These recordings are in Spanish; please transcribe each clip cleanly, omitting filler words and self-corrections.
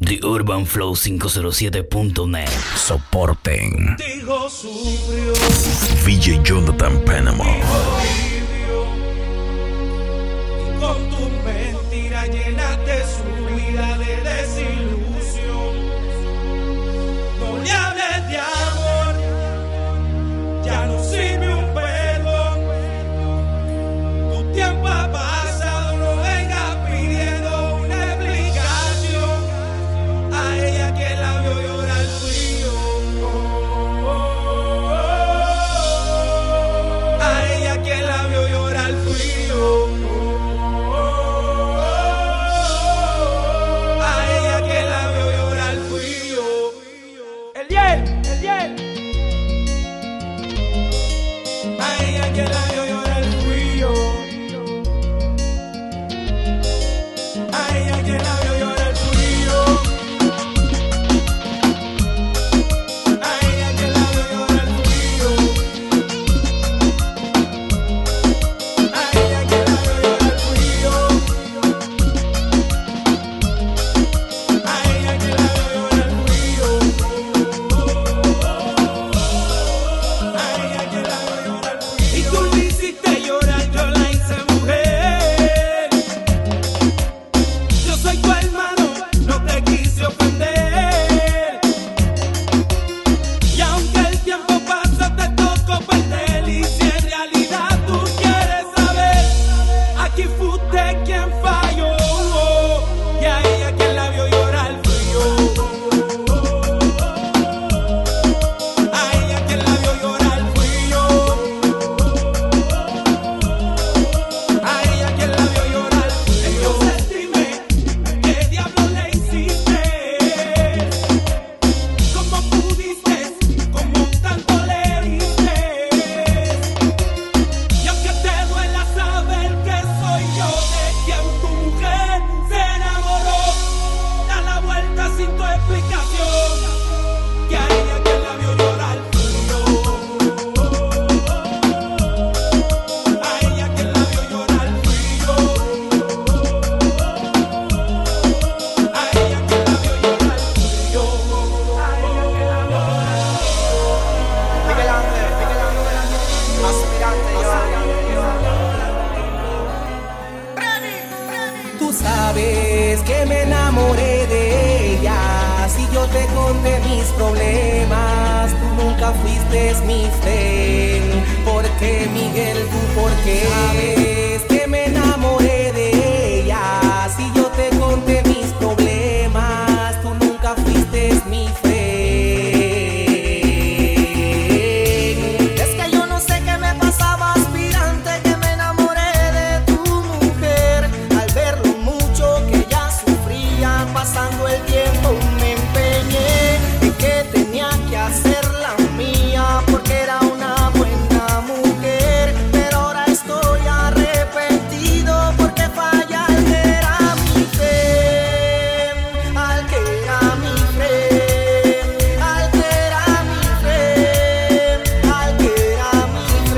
The Urban Flow 507.net. Soporten. Digo sufrió. VJ Jonathan Panama. Y con tu mentira llenaste su vida de desilusión. No le hables de amor, ya no sirve un perdón. Tu tiempo ha pasado, no vengas pidiendo una explicación. A ella quien la vio llorar fui yo. A ella quien la vio llorar fui yo. A ella quien la vio llorar fui yo. El Yel. A ella quien la vio llorar fui yo. A ella quien la vio llorar fui yo. A ella quien la vio llorar fui yo. A ella quien la vio llorar fui yo. A ella quien la vio llorar fui yo. A ella quien la vio llorar fui yo. Y tú me hiciste llorar, yo la hice mujer. Yo soy tu hermano, no te quise ofender. Y aunque el tiempo pasa, te tocó perder. Y si en realidad tú quieres saber, aquí fue usted quien falló. Y a ella quien la vio llorar fui yo. A ella quien la vio llorar fui yo. A ella quien la vio llorar fui yo. Entonces dime, ¿qué diablo le hiciste? ¿Cómo pudiste? ¿Cómo tanto le heriste? Y aunque te duela saber que soy yo de quien tu mujer se enamoró, da la vuelta sin tu explicación. Que a ella quien la vio llorar fui yo. A ella quien la vio llorar fui yo. A ella quien la vio llorar fui yo. A ella quien la vio llorar. Miguel Ángel, aspirante yo. Tú sabes que me enamoré de ella. Si yo te conté mis problemas, tú nunca fuiste mi friend. ¿Por qué, Miguel? ¿Tú por qué? Sabes que me enamoré de ella. Si yo te conté mis problemas, tú nunca fuiste mi friend. Es que yo no sé qué me pasaba, aspirante, que me enamoré de tu mujer. Al ver lo mucho que ella sufría, pasando el tiempo me empeñé en que tenía que hacer la mía, porque era una buena mujer. Pero ahora estoy arrepentido porque falla al que era mi friend, al que era mi friend, al que era mi friend, al que era mi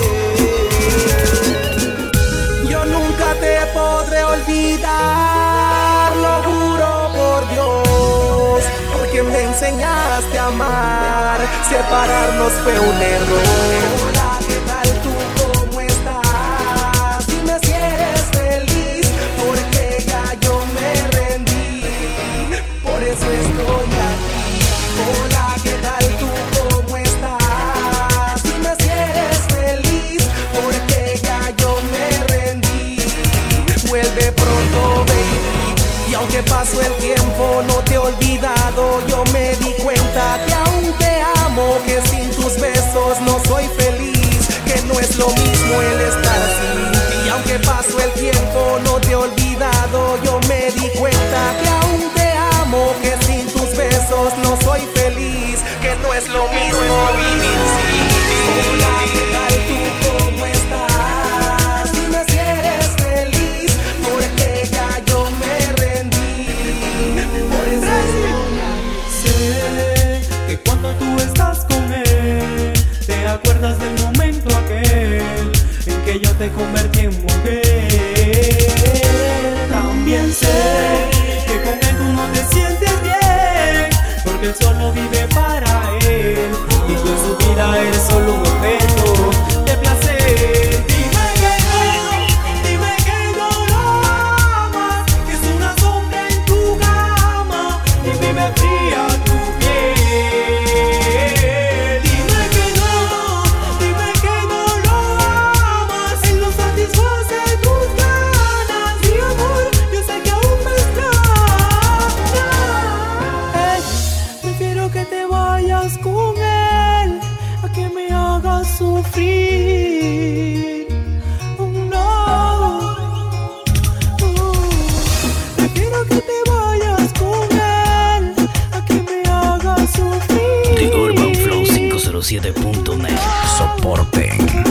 friend. Yo nunca te podré olvidar, lo juro por Dios, porque me enseñaste a amar. Separarnos fue un error. Hola, ¿qué tal tú? ¿Cómo estás? Dime si eres feliz, porque ya yo me rendí. Por eso estoy aquí. Hola, ¿qué tal tú? ¿Cómo estás? Dime si eres feliz, porque ya yo me rendí. Vuelve pronto, baby. Y aunque pasó el tiempo, no te he olvidado. Yo me di cuenta que aún te amo, que sin tus besos no soy feliz, que no es lo mismo el estar sin ti. Y aunque pasó el tiempo, no te he olvidado. Yo me di cuenta que aún te amo, que sin tus besos no soy feliz, que no es lo mismo vivir sin ti. Hola, ¿qué tal tú? ¿Cómo estás? Dime si eres feliz, porque ya yo me rendí. Por eso Sé que cuando tú estás con él, te acuerdas del momento aquel en que yo te convertí en mujer. También sé que con él tú no te sientes bien. 507.net. Soporten.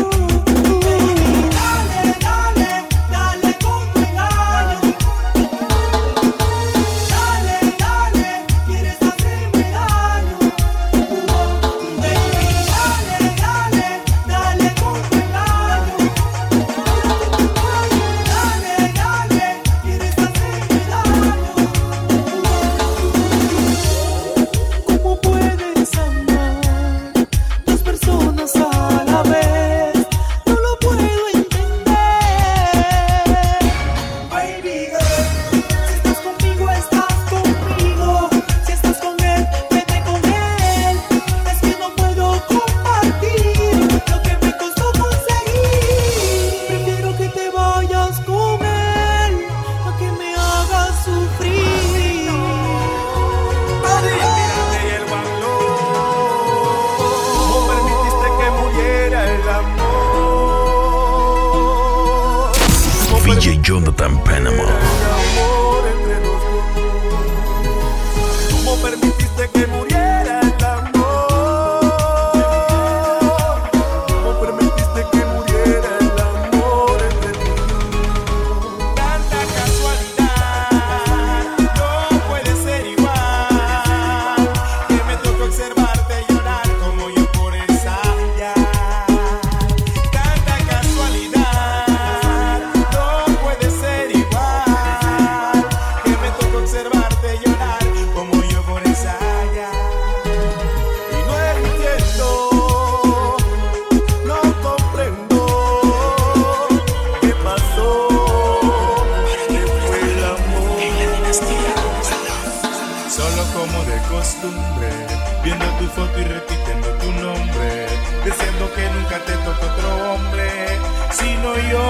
DJ Jonathan Panama. ¿Cómo permitiste que muriera el amor? ¿Cómo permitiste que muriera el amor entre tú? Tanta casualidad, no puede ser igual. Que me tocó observarte llorar como yo por ensayar. Tanta casualidad, no puede ser igual. Que me tocó observarte llorar como yo por ensayar. Y no entiendo, no comprendo qué pasó, qué fue el amor. Solo como de costumbre, viendo tu foto y repitiendo tu nombre, diciendo que nunca te tocó otro hombre, sino yo.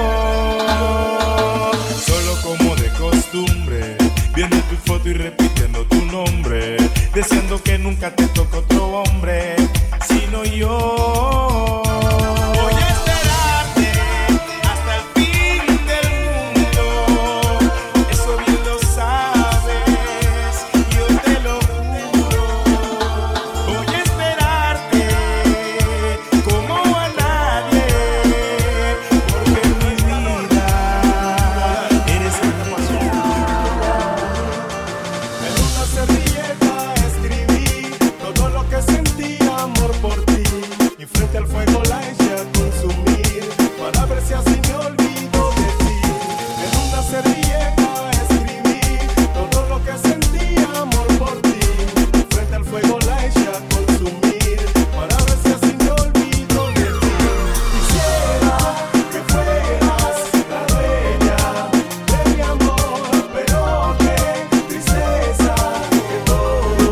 Solo como de costumbre, viendo tu foto y repitiendo tu nombre, diciendo que nunca te tocó otro hombre, sino yo. Voy a esperarte hasta el fin del mundo, eso bien lo sabes, yo te lo juro. Voy a esperarte como a nadie, porque en mi vida eres una pasión. En una servilleta escribí todo lo que sentía amor por ti, y frente al fuego la eché a consumir para ver si así me olvido de ti. En una servilleta escribí todo lo que sentía amor por ti, y frente al fuego la eché a consumir para ver si así me olvido de ti. Quisiera que fueras la dueña de mi amor, pero qué tristeza que todo.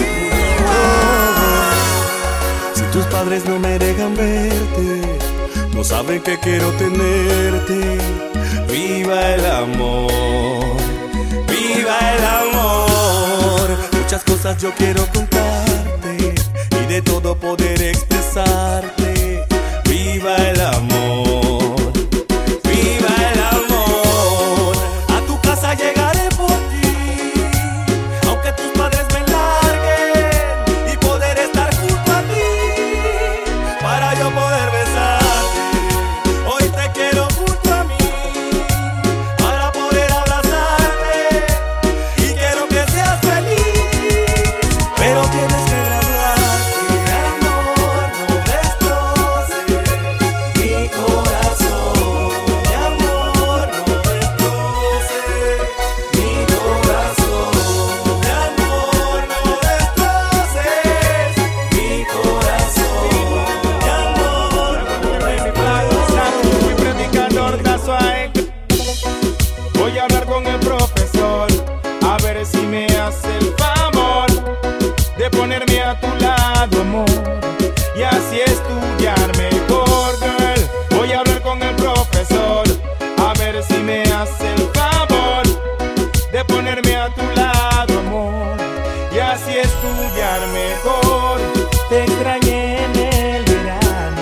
Si tus padres no me dejan verte, no saben que quiero tenerte. Viva el amor, viva el amor. Muchas cosas yo quiero contarte y de todo poder expresarte. Viva el amor, viva el amor. A tu casa llegaré por ti, aunque tus padres me larguen, y poder estar junto a ti para yo poder besarte. Hoy te quiero junto a mí para poder abrazarte, y quiero que seas feliz, pero tienes que graduarte. Amor, no destroces mi corazón. Mi amor, no destroces mi corazón. Mi amor, no destroces mi corazón. Mi amor, fui predicador da suave. Voy a hablar con el profesor, a ver si me hace el favor de ponerme a tu lado, amor, y así estudiar mejor, girl. Voy a hablar con el profesor, a ver si me hace el favor de ponerme a tu lado, amor, y así estudiar mejor. Te extrañé en el verano,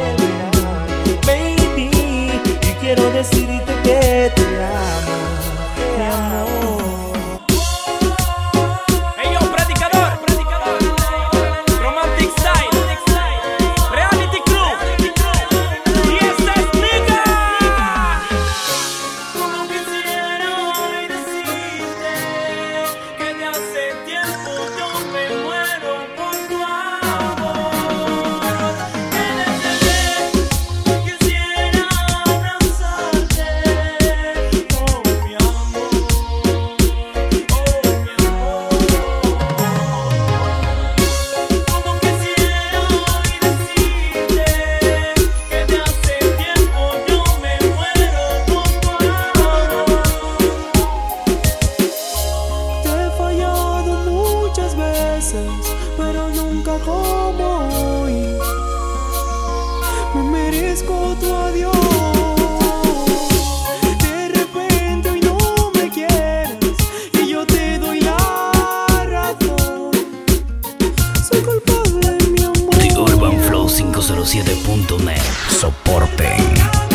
baby, y quiero decirte que te amo, mi amor. Hey yo, predicador, romantic style, veces, pero nunca como hoy. Me merezco tu adiós. De repente hoy no me quieres y yo te doy la razón. Soy culpable, mi amor. The Urban Flow 507.net. Soporten.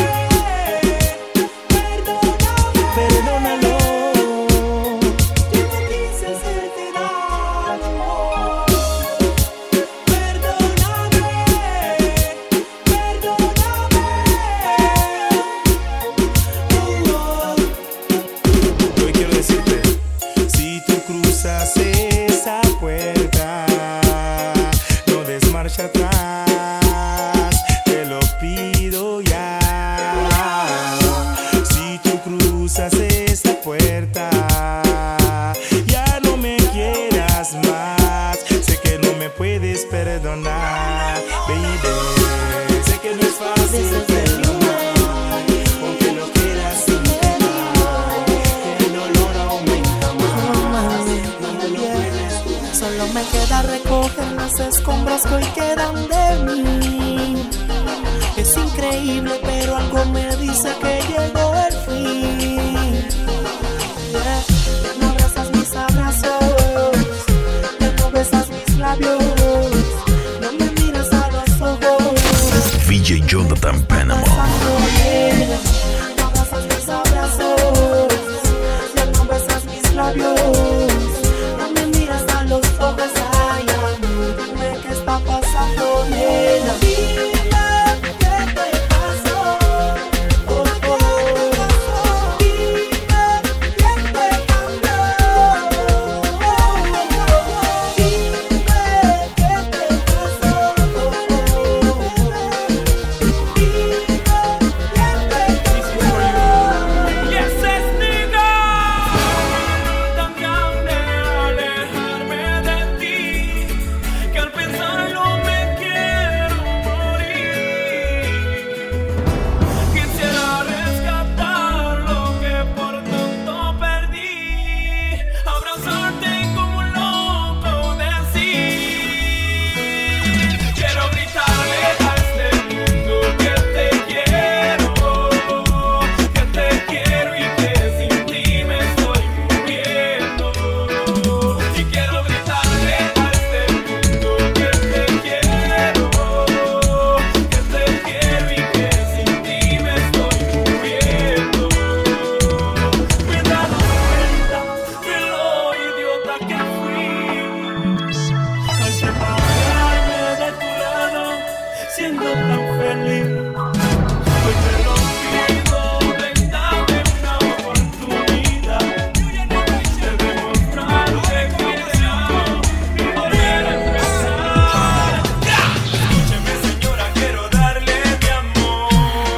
Esa puerta, no des marcha atrás, te lo pido ya. Si tú cruzas esa puerta, ya no me quieras más. Sé que no me puedes perdonar, baby. Sé que no es fácil perdonar, aunque lo quieras intentar. El dolor aumenta más. Solo me queda recoger los escombros que hoy quedan de mí. Es increíble, pero algo me dice que llegó el fin. Yeah. Ya no abrazas mis abrazos, ya no besas mis labios, no me miras a los ojos. VJ Jonathan Panama. No abrazas mis abrazos, ya no besas mis labios. Ay, amor, dime qué está pasando, nena. Dime qué te pasó. Oh, oh. Dime quién te cambió. Dime qué te pasó. Dime quién te cambió. Y ese es nigga tan grande alejarme de ti, que al pensarlo me quiero morir. Quisiera rescatar lo que por tanto perdí, abrazarte como un loco, decir. Quiero gritarle a este mundo que te quiero y que sin ti me estoy muriendo. Y quiero gritarle a este mundo que te quiero y que sin ti me estoy muriendo. Me he dado cuenta de lo idiota que fui al separarme de tu lado, siendo tan feliz. Hoy te lo pido, ven, dame una oportunidad de demostrarte que te amo y volver a empezar. Escúcheme, señora, quiero darle mi amor.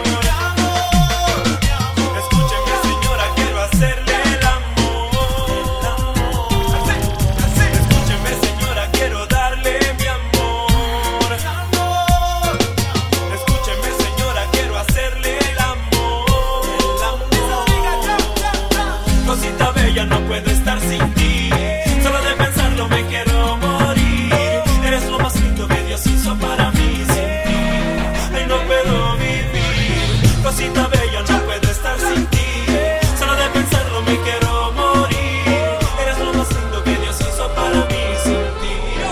Escúcheme, señora, quiero hacerle el amor. Escúcheme, señora, quiero darle mi amor. Escúcheme, señora, quiero hacerle el amor. Cosita bella, no puedo estar sin ti. Solo de pensarlo me quiero morir. Eres lo más lindo que Dios hizo para mí. Sin ti, ay, no puedo vivir. Cosita bella, no puedo estar sin ti. Solo de pensarlo me quiero morir. Eres lo más lindo que Dios hizo para mí. Sin ti.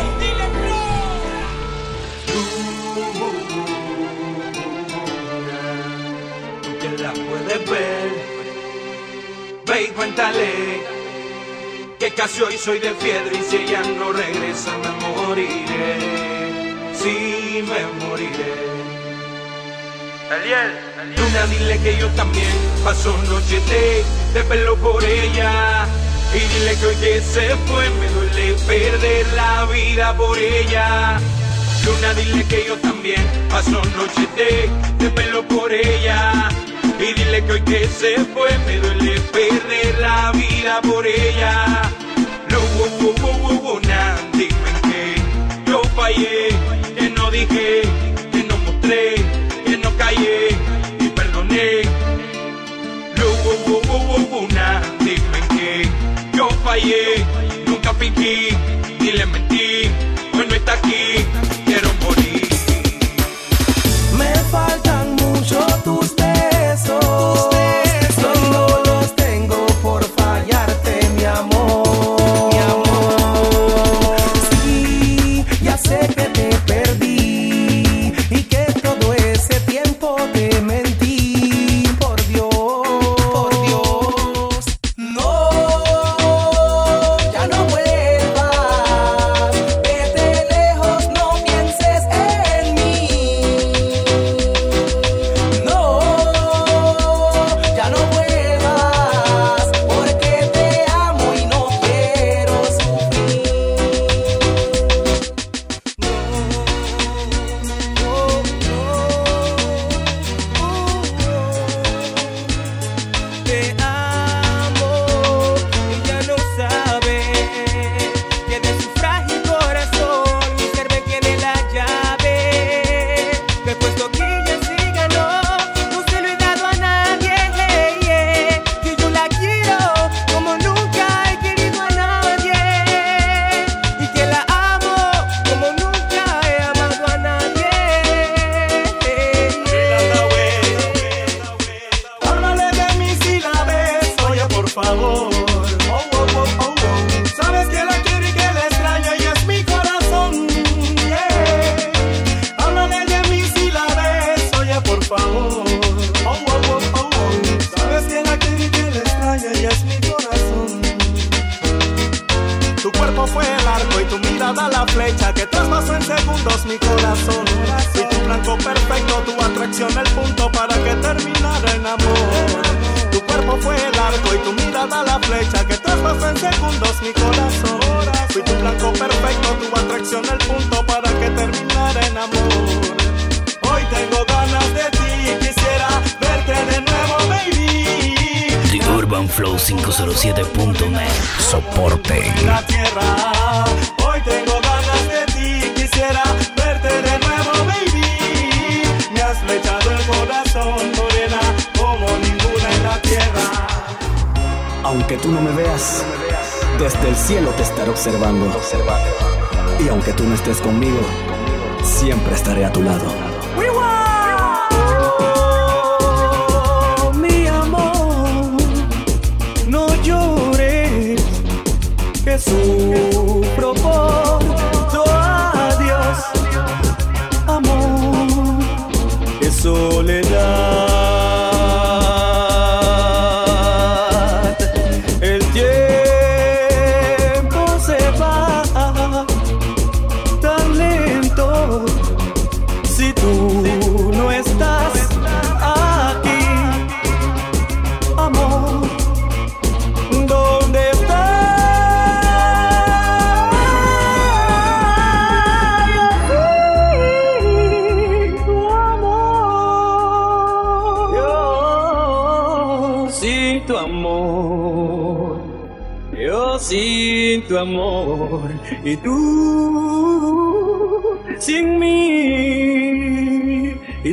Tú que la puedes ver, ve y cuéntale que casi hoy soy de piedra y si ella no regresa me moriré. Sí, me moriré. Luna, dile que yo también paso noche de pelo por ella. Y dile que hoy que se fue me duele perder la vida por ella. Luna, dile que yo también paso noche de pelo por ella. Y dile que hoy que se fue me duele perder la vida por ella. Luna, dime que yo fallé, que no dije, que no mostré, que no callé y perdoné. Luna, dime que yo fallé, nunca fingí ni le mentí. cuerpo fue el arco y tu mirada la flecha que traspasó en segundos mi corazón. Fui tu blanco perfecto, tu atracción el punto para que terminara en amor. Tu cuerpo fue el arco y tu mirada la flecha que traspasó en segundos mi corazón. Fui tu blanco perfecto, tu atracción el punto para que terminara en amor. Hoy tengo ganas de ti, quisiera verte de nuevo, baby. The UrbanFlow507.net. Soporte. La tierra, hoy tengo ganas de ti, quisiera verte de nuevo, baby. Me has flechado el corazón, morena, como ninguna en la tierra. Aunque tú no me veas, desde el cielo te estaré observando. Y aunque tú no estés conmigo, siempre estaré a tu lado. Oh, mi amor, no llores, que sufro por tu adiós. Amor, es soledad. El tiempo se va tan lento. Si tú no estás aquí, amor, ¿dónde estás? Yo sin tu amor, yo sin tu amor, y tú sin mí, y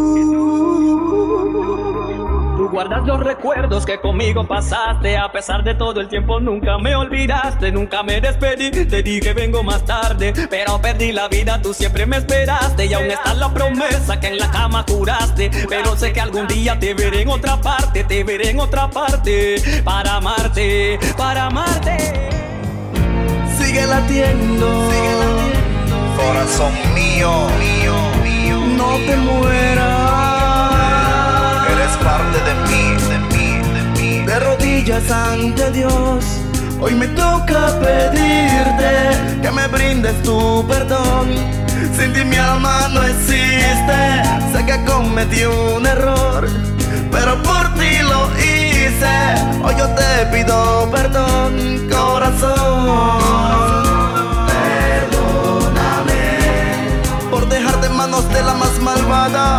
tú guardas los recuerdos que conmigo pasaste. A pesar de todo el tiempo nunca me olvidaste. Nunca me despedí, te dije vengo más tarde, pero perdí la vida, tú siempre me esperaste. Y aún está la promesa que en la cama juraste. Pero sé que algún día te veré en otra parte, te veré en otra parte, para amarte, para amarte. Sigue latiendo, sigue latiendo. Corazón mío, mío, mío, No te mueras. eres parte de mí, de mí, de mí. De rodillas ante Dios, hoy me toca pedirte que me brindes tu perdón. Sin ti mi alma no existe. Sé que cometí un error, pero por ti lo hice. Hoy yo te pido perdón, corazón. Por dejarte en manos de la más malvada.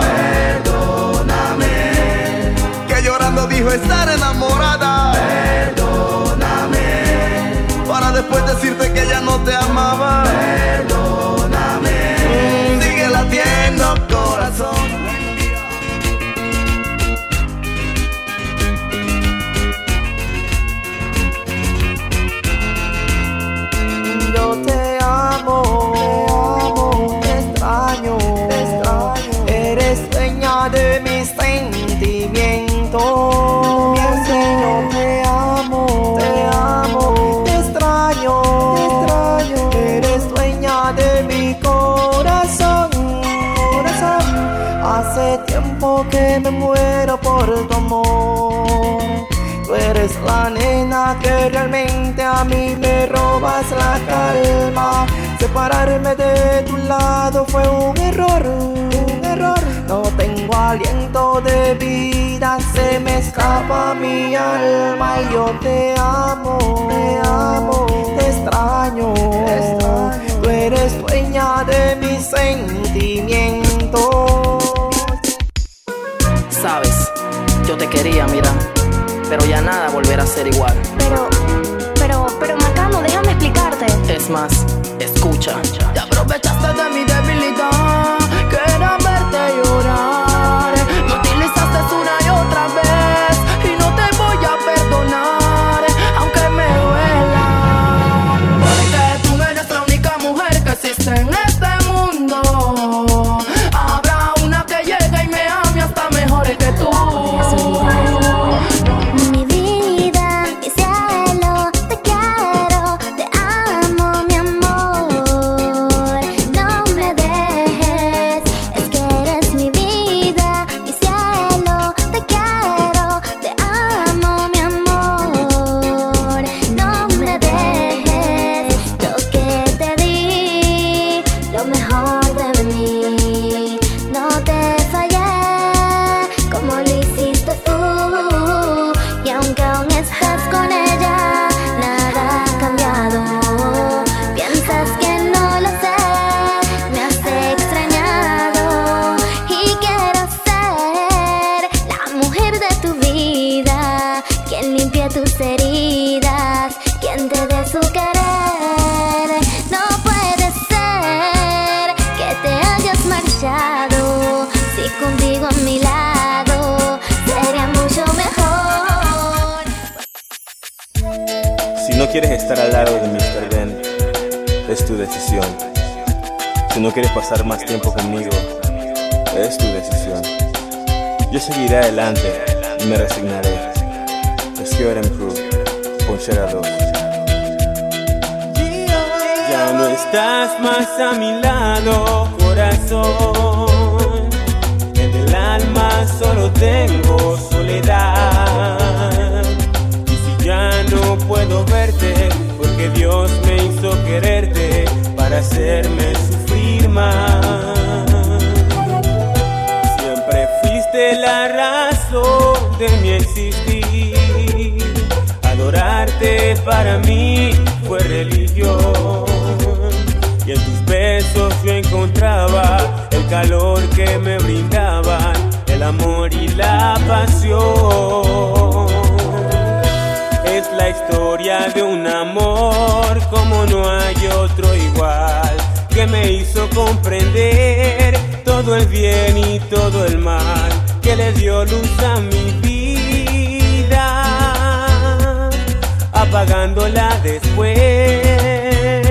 Perdóname. Que llorando dijo estar enamorada. Perdóname. Para después decirte que ya no te amaba. Perdóname. Sigue latiendo, corazón. Yo te amo. Te extraño, eres dueña de mis sentimientos. Yo te amo, te extraño, eres dueña de mi corazón. Hace tiempo que me muero por tu amor. Tú eres la nena que realmente a mí me robas la calma. Separarme de tu lado fue un error, un error. No tengo aliento de vida, se me escapa mi alma. Y yo te amo, te extraño, Tú eres dueña de mis sentimientos. Sabes, yo te quería, mira, pero ya nada volverá a ser igual. Pero Macano, déjame explicarte. Es más, escucha. Te aprovechaste de mi debilidad, que era verte llorar. Me utilizaste una y otra vez y no te voy a perdonar, aunque me duela. Porque tú eres la única mujer que existe en este mundo. Habrá una que llegue y me ame hasta mejor que tú. Mi vida, mi cielo, te quiero, te amo, mi amor. quieres estar al lado de Mr. Ben, es tu decisión. Si no quieres pasar más tiempo conmigo, es tu decisión. Yo seguiré adelante y me resignaré. Skeleton Crew, Ponchera 2. Ya no estás más a mi lado, corazón. En el alma solo tengo soledad. Y si ya no puedo verte, porque Dios me hizo quererte para hacerme sufrir más. Siempre fuiste la razón de mi existir. Adorarte para mí fue religión. Y en tus besos yo encontraba el calor que me brindaban, el amor y la pasión. Es la historia de un amor como no hay otro igual, que me hizo comprender todo el bien y todo el mal, que le dio luz a mi vida, apagándola después.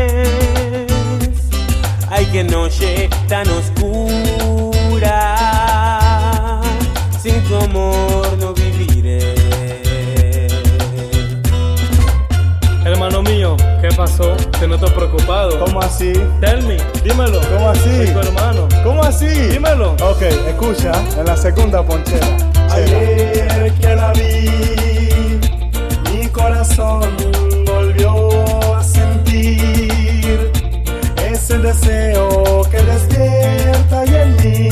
Ay, qué noche tan oscura, sin tu amor no viviré. Hermano mío, ¿qué pasó? Te noto preocupado. ¿Cómo así? Tell me, dímelo. ¿Cómo así? Soy tu hermano. ¿Cómo así? Dímelo. Ok, escucha, en la segunda ponchera. Ayer que la vi, mi corazón volvió a sentir ese deseo que despierta ahí en mí.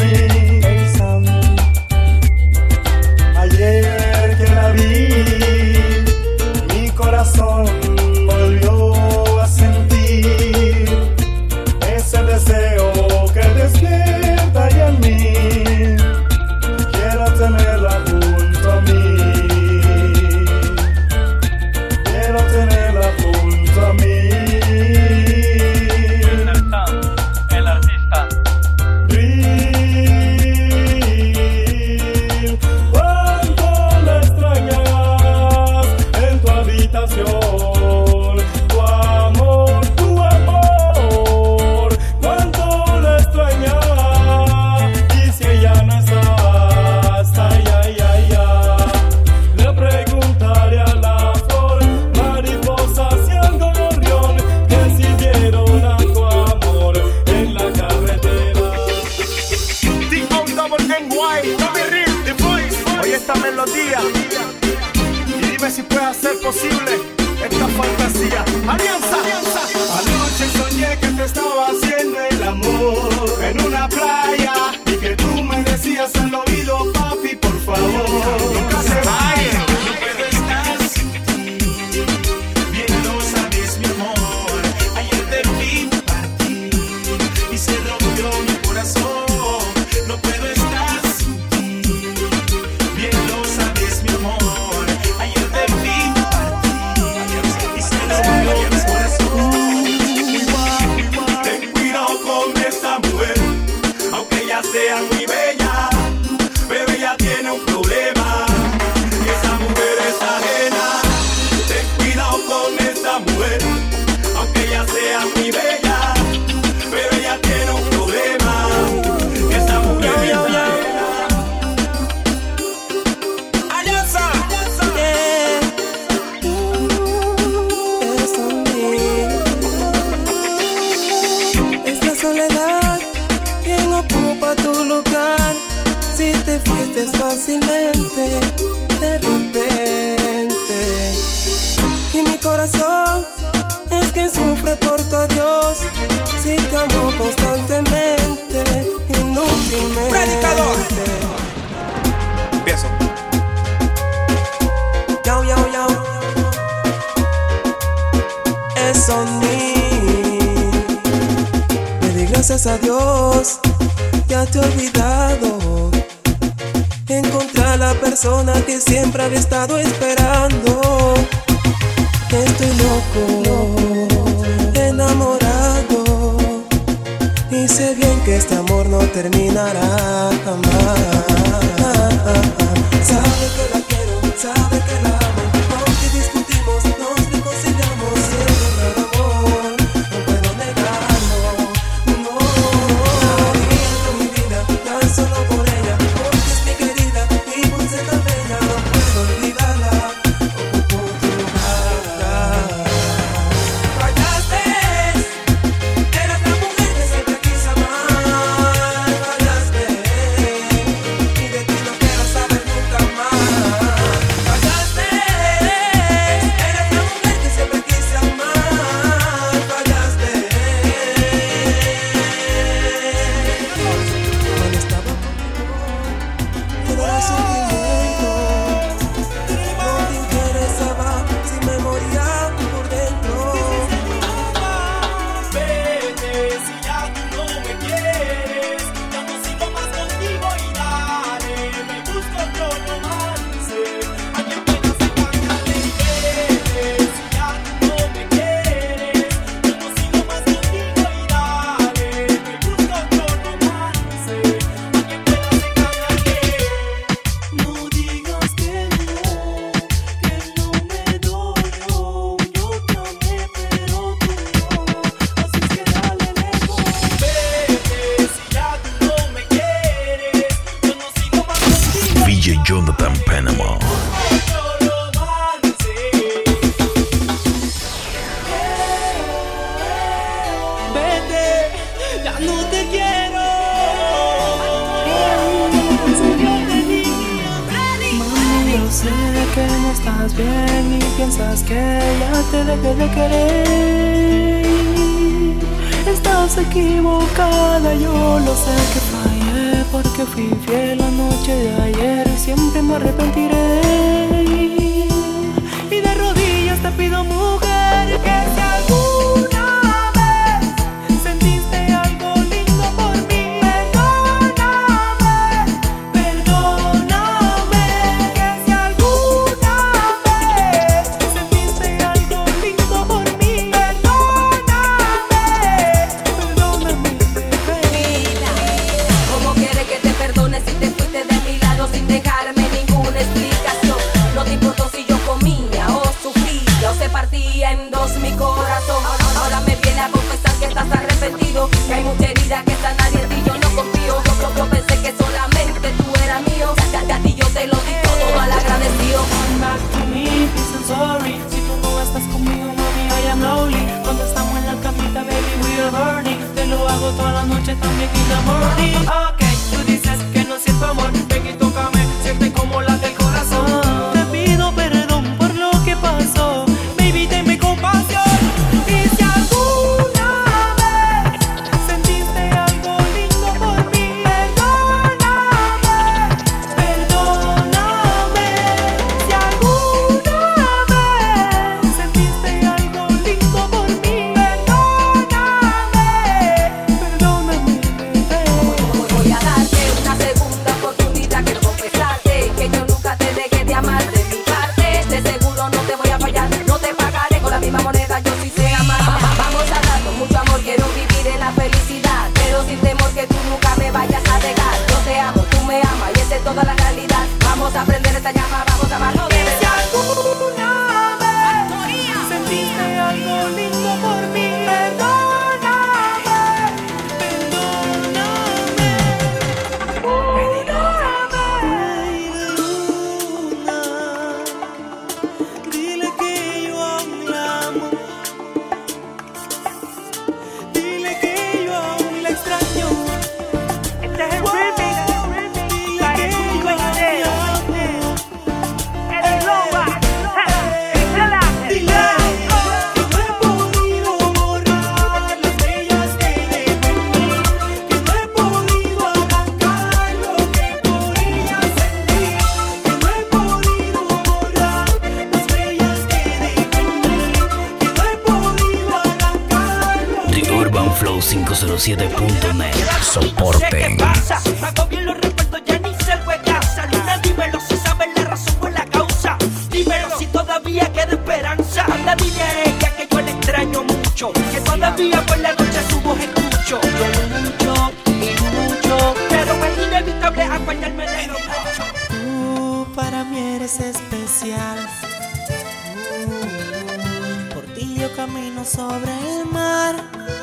Ayer que la vi, mi corazón volvió a sentir ese deseo que despierta ahí en mí. Quiero tenerla junto a mí. Quiero tenerla junto a mí. El artista. Real. ¿Cuánto la extrañas en tu habitación? Tu amor, ¿cuánto la extrañas? Y si ella no estás, ay, ay, ay, ay, le preguntaré a la flor, mariposas y al gorrión, que si vieron a tu amor en la carretera. Oye esta melodía y dime si puede ser posible esta fantasía. Alianza. Anoche soñé que te estaba haciendo el amor en una playa y que tú me decías al oído, papi, por favor, nunca se vaya. No puedo estar sin ti, bien lo sabes, mi amor. Ayer te vi partir y se rompió mi corazón. No puedo estar sin ti, bien lo sabes, mi amor. Ayer te vi partir y se rompió mi corazón. Ten cuidado con esta mujer, aunque ella sea muy bella, pero ella tiene un problema, esa mujer es ajena. Ten cuidado con esta mujer, aunque ella sea muy bella, pero ella tiene un problema, esa mujer es ajena. Alianza. Es la soledad quien ocupa tu lugar. Si te fuiste fácilmente, de repente. Y mi corazón es quien sufre por tu adiós. Si te amo constantemente, inútilmente. Predicador. Empiezo. Yo, yo, yo. Es on me. Le di gracias a Dios, ya te he olvidado. Encontré a la persona que siempre había estado esperando. Estoy loco, enamorado, y sé bien que este amor no terminará jamás. Sabe que la quiero, sabe que la amo, aunque discutimos, nos reconciliamos. no te quiero. Mami, yo sé que no estás bien y piensas que ya te dejé de querer. Estás equivocada, yo lo sé que fallé porque fui fiel la noche de ayer y siempre me arrepentiré. Y de rodillas te pido, mujer, que si alguna vez sentiste algo lindo por mí, perdóname, perdóname. Que si alguna vez sentiste algo lindo por mí, perdóname, ¿Cómo quieres que te perdone si te fuiste de mi lado sin dejarme ninguna explicación? No te importó si yo comía o sufría o se partía en dos mi corazón. Ahora me viene a confesar que estás arrepentido, que hay mucha herida que está nadie en ti, yo no confío. Yo pensé que solamente tú eras mío, a ti yo te lo di todo mal agradecido. Come back to me, please and sorry. Si tú no estás conmigo, mami, I am lonely. Cuando estamos en la camita, baby, we are burning. Te lo hago toda la noche, también in the morning. Ok, tú dices que no siento amor, ven y tócame, siente como late el corazón. Te pido perdón por lo que pasó, baby, tenme compasión. Y si alguna vez sentiste algo lindo por mí, perdóname, perdóname. Si alguna vez sentiste algo lindo por mí, perdóname, Voy a darte una segunda oportunidad, quiero confesarte que yo nunca te dejé de amar de mi parte. De seguro no te voy a fallar, no te pagaré con la misma moneda, yo sí sé amar. Vamos a darnos mucho amor, quiero vivir en la felicidad, pero sin temor que tú nunca me vayas a dejar. Yo te amo, tú me amas y esa es toda la realidad. Vamos a prender esta llama, vamos a amarnos de verdad. alguna vez sentiste algo lindo por mí, Dile que yo aún la amo. Dile que yo aún la extraño. Este es el remix. Dile que yo aún la amo. El Loba. Dile que no he podido borrar las huellas que dejó en mí, que no he podido arrancar lo que por ella sentí, que no he podido borrar las huellas que dejó en mí, que no he podido arrancar lo que TheUrbanFlow507.net. Soporte. ¿Qué pasa? Hago bien los recuerdos, ya ni se casa. Luna, dímelo si sabes la razón o la causa. Dímelo si todavía queda esperanza. Anda, dile a ella que yo la extraño mucho, que todavía por la noche su voz escucho. Yo lucho y lucho, pero es inevitable apañarme de lo mucho. Tú para mí eres especial. Por ti yo camino sobre el mar.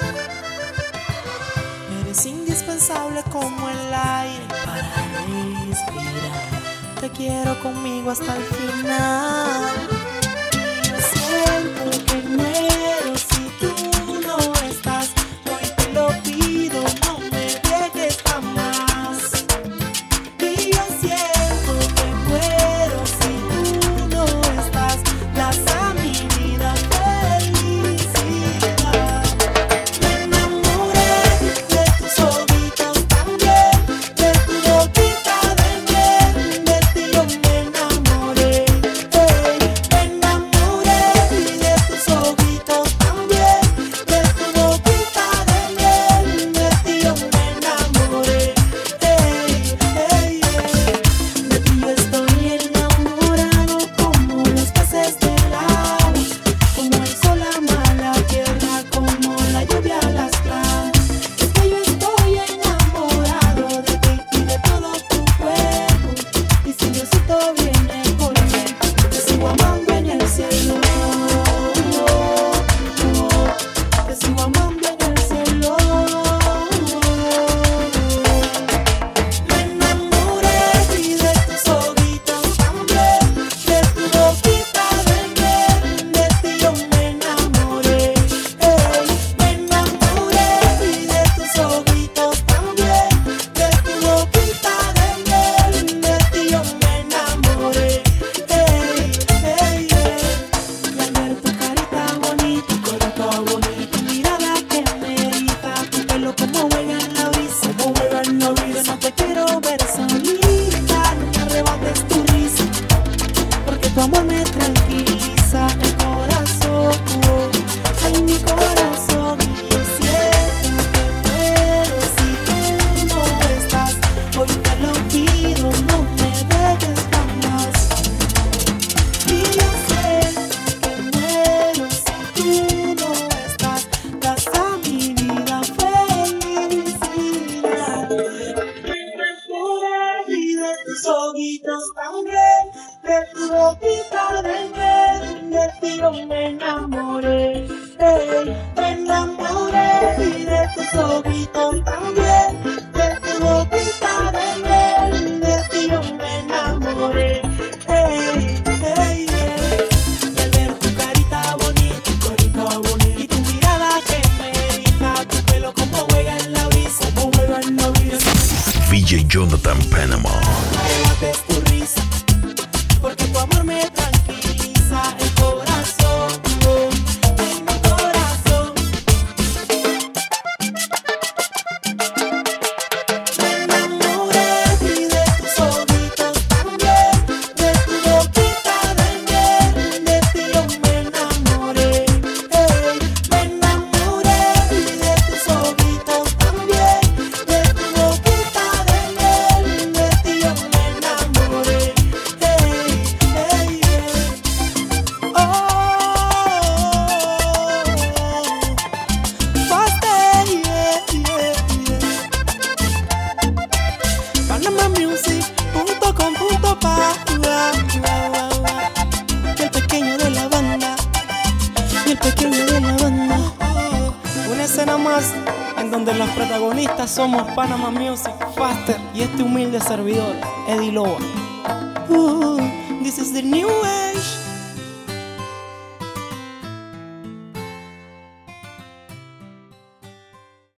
Eres indispensable como el aire para respirar. Te quiero conmigo hasta el final. Yo siento que muero si tú no estás. Hoy te lo pido, no me dejes jamás. Y yo siento que muero si tú no estás. Das a mi vida felicidad. Me enamoré de tus ojitos también, de tu boquita de miel, de ti yo me enamoré. Me enamoré de tus ojitos. tus ojitos también, de tu boquita de miel, de ti yo me enamoré. Hey, hey, hey. Y al ver tu carita bonita, y tu mirada que me grita, tu pelo como juega en la brisa, VJ Jonathan Panama. es tu risa, porque tu amor me tranquiliza el corazón, en mi corazón. Me enamoré de tus ojitos también, de tu boquita de miel, de ti yo me enamoré. Hey, me enamoré de tus ojitos también, de tu boquita de miel, de ti yo me enamoré. Hey, hey, hey. Oh, Faster, yeah, yeah, yeah. PanamaMusic.com.pa. Y el pequeño de la banda, y el pequeño de la banda. Una escena más en donde los protagonistas somos Panama Music, Faster y este humilde servidor, Eddie Loa. This is the new age.